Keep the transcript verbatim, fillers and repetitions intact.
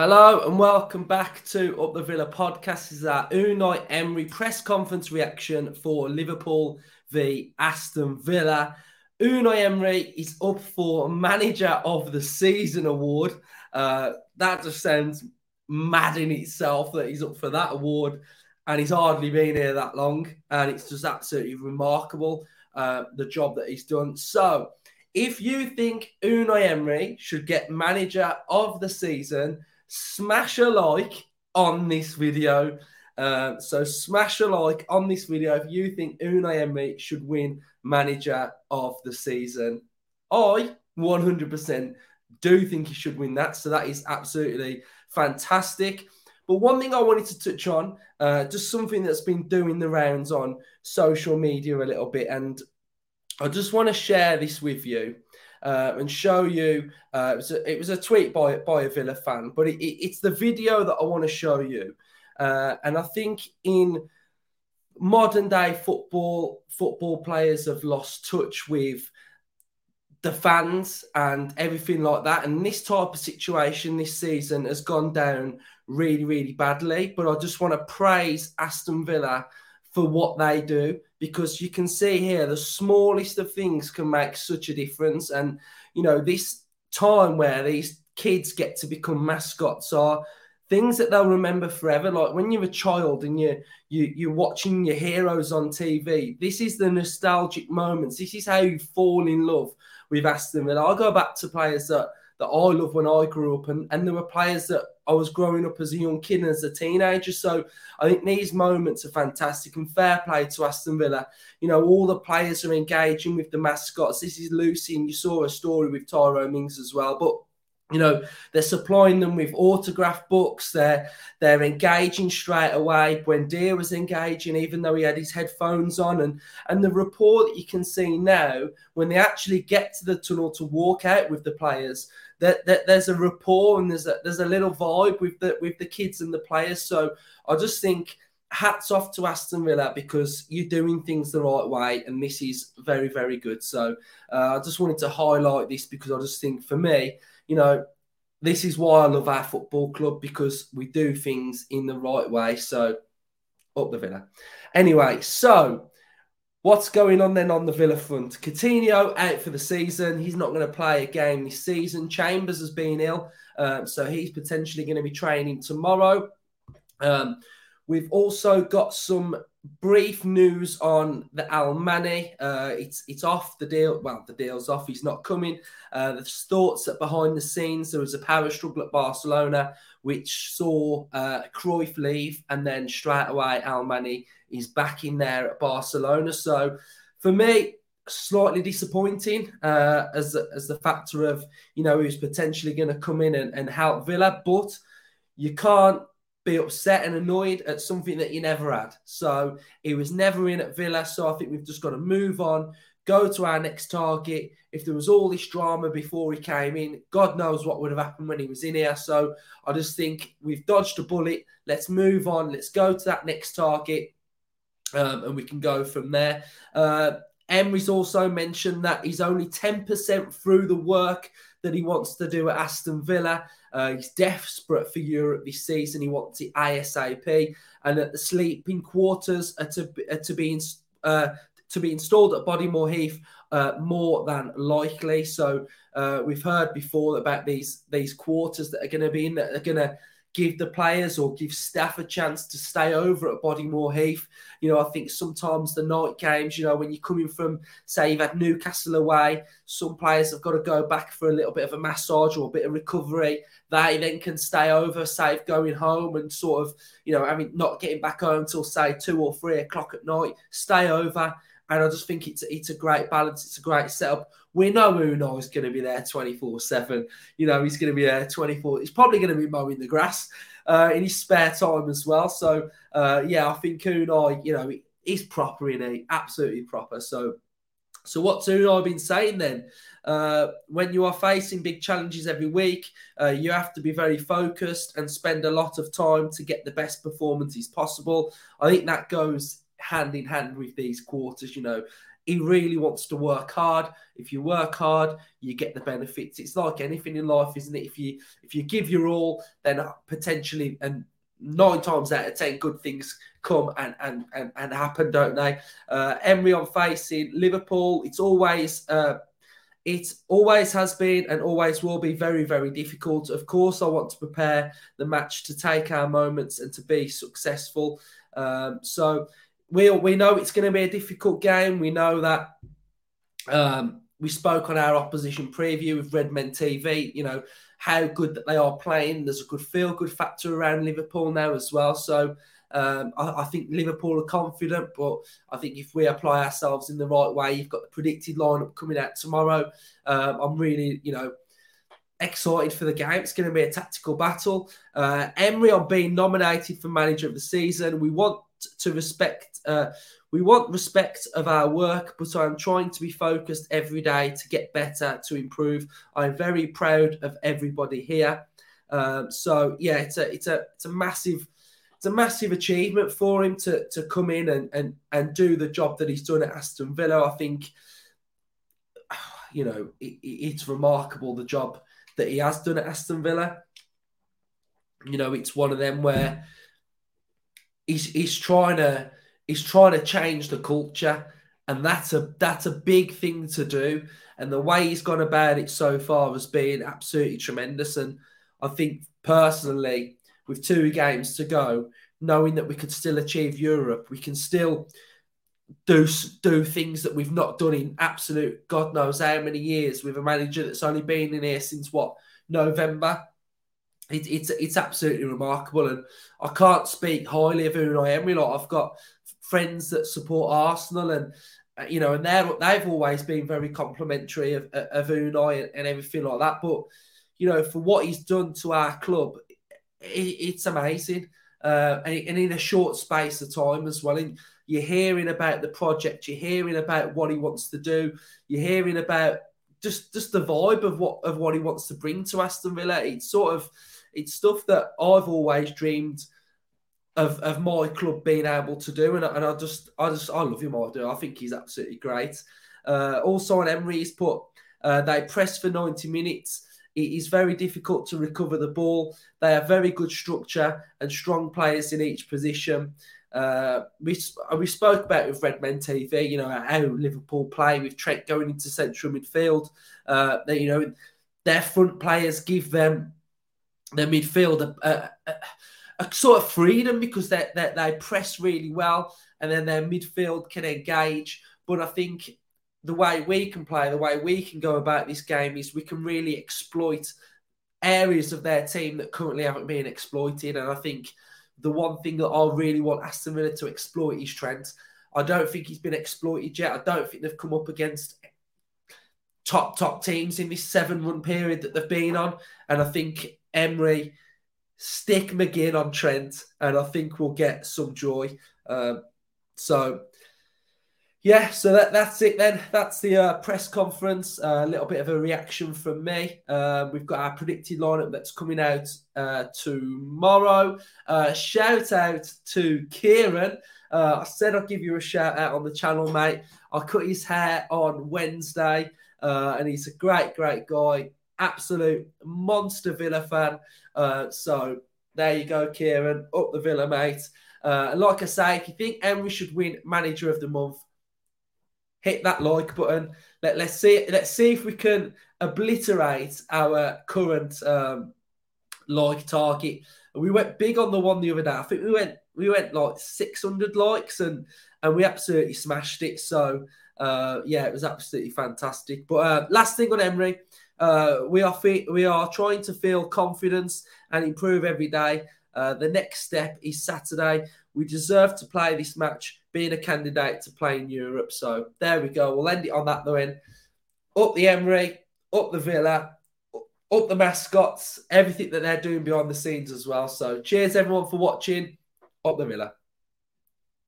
Hello and welcome back to Up the Villa podcast. This is our Unai Emery press conference reaction for Liverpool v Aston Villa. Unai Emery is up for Manager of the Season award. Uh, that just sounds mad in itself that he's up for that award, and he's hardly been here that long, and it's just absolutely remarkable uh, the job that he's done. So, if you think Unai Emery should get Manager of the Season, smash a like on this video. Uh, so smash a like on this video if you think Unai Emery should win Manager of the Season. I one hundred percent do think he should win that. So that is absolutely fantastic. But one thing I wanted to touch on, uh, just something that's been doing the rounds on social media a little bit. And I just want to share this with you. Uh, and show you, uh, it, was a, it was a tweet by, by a Villa fan, but it, it, it's the video that I want to show you. Uh, and I think in modern day football, football players have lost touch with the fans and everything like that. And this type of situation this season has gone down really, really badly. But I just want to praise Aston Villa for what they do, because you can see here the smallest of things can make such a difference. And, you know, this time where these kids get to become mascots are things that they'll remember forever. Like when you're a child and you, you, you're watching your heroes on T V, this is the nostalgic moments. This is how you fall in love with Aston Villa. I'll go back to players that, that I loved when I grew up, and, and there were players that I was growing up as a young kid and as a teenager. So I think these moments are fantastic, and fair play to Aston Villa. You know, all the players are engaging with the mascots. This is Lucy, and you saw a story with Tyrone Mings as well. But, you know, they're supplying them with autograph books. They're, they're engaging straight away. Buendia was engaging, even though he had his headphones on. And, and the rapport that you can see now, when they actually get to the tunnel to walk out with the players, that, that there's a rapport and there's a, there's a little vibe with the, with the kids and the players. So I just think hats off to Aston Villa, because you're doing things the right way, and this is very, very good. So uh, I just wanted to highlight this, because I just think, for me, you know, this is why I love our football club, because we do things in the right way. So, up the Villa. Anyway, so what's going on then on the Villa front? Coutinho out for the season. He's not going to play a game this season. Chambers has been ill, um, so he's potentially going to be training tomorrow. Um, we've also got some brief news on the Almani. Uh, it's it's off the deal. Well, the deal's off. He's not coming. Uh, there's thoughts that behind the scenes there was a power struggle at Barcelona, which saw uh, Cruyff leave, and then straight away Almani is back in there at Barcelona. So for me, slightly disappointing uh, as as the factor of, you know, he was potentially going to come in and, and help Villa, but you can't be upset and annoyed at something that you never had. So he was never in at Villa. So I think we've just got to move on, go to our next target. If there was all this drama before he came in, God knows what would have happened when he was in here. So I just think we've dodged a bullet. Let's move on. Let's go to that next target, um, and we can go from there. Uh, Emery's also mentioned that he's only ten percent through the work that he wants to do at Aston Villa. Uh, he's desperate for Europe this season. He wants it ASAP, and that the sleeping quarters are to, are to be in, uh, to be installed at Bodymoor Heath uh, more than likely. So uh, we've heard before about these these quarters that are going to be in, that are going to give the players or give staff a chance to stay over at Bodymoor Heath. You know, I think sometimes the night games, you know, when you're coming from, say, you've had Newcastle away, some players have got to go back for a little bit of a massage or a bit of recovery. They then can stay over, save going home and sort of, you know, I mean, not getting back home until, say, two or three o'clock at night, stay over. And I just think it's, it's a great balance. It's a great setup. We know Unai is going to be there twenty-four seven. You know, he's going to be there twenty-four. He's probably going to be mowing the grass uh, in his spare time as well. So, uh, yeah, I think Unai, you know, he's proper, in he? Absolutely proper. So, so what's Unai been saying then? Uh, when you are facing big challenges every week, uh, you have to be very focused and spend a lot of time to get the best performances possible. I think that goes hand in hand with these quarters. You know, he really wants to work hard. If you work hard, you get the benefits. It's like anything in life, isn't it? If you if you give your all, then potentially, and nine times out of ten, good things come and and and, and happen, don't they? Uh, Emery on facing Liverpool, it's always uh, it always has been and always will be very, very difficult. Of course, I want to prepare the match to take our moments and to be successful. Um, so we we know it's going to be a difficult game. We know that. Um, we spoke on our opposition preview with Redmen T V. You know how good that they are playing. There's a good feel-good factor around Liverpool now as well. So um, I, I think Liverpool are confident, but I think if we apply ourselves in the right way, you've got the predicted lineup coming out tomorrow. Um, I'm really, you know, excited for the game. It's going to be a tactical battle. Uh, Emery on being nominated for manager of the season. We want to respect. Uh, we want respect of our work, but I'm trying to be focused every day to get better, to improve. I'm very proud of everybody here. Um, so yeah, it's a it's a it's a massive it's a massive achievement for him to to come in and and and do the job that he's done at Aston Villa. I think, you know, it, it's remarkable the job that he has done at Aston Villa. You know, it's one of them where he's he's trying to he's trying to change the culture, and that's a that's a big thing to do. And the way he's gone about it so far has been absolutely tremendous. And I think personally, with two games to go, knowing that we could still achieve Europe, we can still do do things that we've not done in absolute God knows how many years with a manager that's only been in here since what, November. It, it's it's absolutely remarkable, and I can't speak highly of Unai Emery. Like, I've got friends that support Arsenal, and uh, you know, and they they've always been very complimentary of, of Unai and, and everything like that. But you know, for what he's done to our club, it, it's amazing, uh, and, and in a short space of time as well. And you're hearing about the project, you're hearing about what he wants to do, you're hearing about just just the vibe of what of what he wants to bring to Aston Villa. It's sort of it's stuff that I've always dreamed of, of my club being able to do, and, and I just I just I love him. I do. I think he's absolutely great. Uh, also on Emery, he's put uh, they press for ninety minutes. It is very difficult to recover the ball. They have very good structure and strong players in each position. Uh, we we spoke about with Redmen T V, you know, how Liverpool play with Trent going into central midfield. Uh, they, you know, their front players give them their midfield a, a, a, a sort of freedom because they, they they press really well, and then their midfield can engage. But I think the way we can play, the way we can go about this game is we can really exploit areas of their team that currently haven't been exploited. And I think the one thing that I really want Aston Villa to exploit is Trent. I don't think he's been exploited yet. I don't think they've come up against top, top teams in this seven-run period that they've been on. And I think Emery, stick McGinn on Trent, and I think we'll get some joy. Um, so, yeah, so that, that's it then. That's the uh, press conference. Uh, a little bit of a reaction from me. Uh, we've got our predicted lineup that's coming out uh, tomorrow. Uh, shout out to Kieran. Uh, I said I'd give you a shout out on the channel, mate. I cut his hair on Wednesday, uh, and he's a great, great guy. Absolute monster Villa fan. Uh, so there you go, Kieran. Up the Villa, mate. Uh, and like I say, if you think Emery should win Manager of the Month, hit that like button. Let, let's see. Let's see if we can obliterate our current um, like target. We went big on the one the other day. I think we went we went like six hundred likes, and and we absolutely smashed it. So uh, yeah, it was absolutely fantastic. But uh, last thing on Emery. Uh, we are fe- we are trying to feel confidence and improve every day. Uh, the next step is Saturday. We deserve to play this match, being a candidate to play in Europe. So there we go. We'll end it on that, though. In up the Emery, up the Villa, up the mascots, everything that they're doing behind the scenes as well. So cheers, everyone, for watching. Up the Villa.